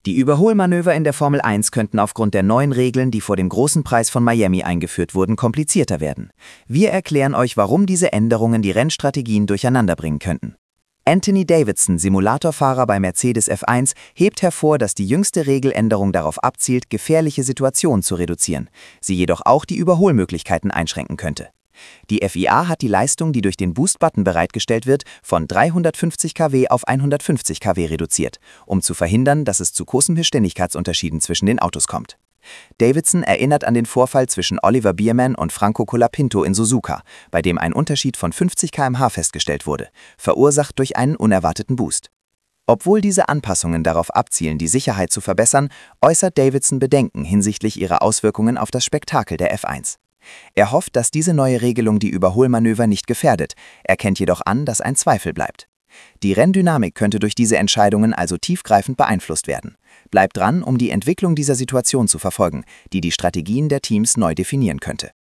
Die Überholmanöver in der Formel 1 könnten aufgrund der neuen Regeln, die vor dem großen Preis von Miami eingeführt wurden, komplizierter werden. Wir erklären euch, warum diese Änderungen die Rennstrategien durcheinanderbringen könnten. Anthony Davidson, Simulatorfahrer bei Mercedes F1, hebt hervor, dass die jüngste Regeländerung darauf abzielt, gefährliche Situationen zu reduzieren, sie jedoch auch die Überholmöglichkeiten einschränken könnte. Die FIA hat die Leistung, die durch den Boost-Button bereitgestellt wird, von 350 kW auf 150 kW reduziert, um zu verhindern, dass es zu großen Geschwindigkeitsunterschieden zwischen den Autos kommt. Davidson erinnert an den Vorfall zwischen Oliver Bierman und Franco Colapinto in Suzuka, bei dem ein Unterschied von 50 km/h festgestellt wurde, verursacht durch einen unerwarteten Boost. Obwohl diese Anpassungen darauf abzielen, die Sicherheit zu verbessern, äußert Davidson Bedenken hinsichtlich ihrer Auswirkungen auf das Spektakel der F1. Er hofft, dass diese neue Regelung die Überholmanöver nicht gefährdet, erkennt jedoch an, dass ein Zweifel bleibt. Die Renndynamik könnte durch diese Entscheidungen also tiefgreifend beeinflusst werden. Bleibt dran, um die Entwicklung dieser Situation zu verfolgen, die die Strategien der Teams neu definieren könnte.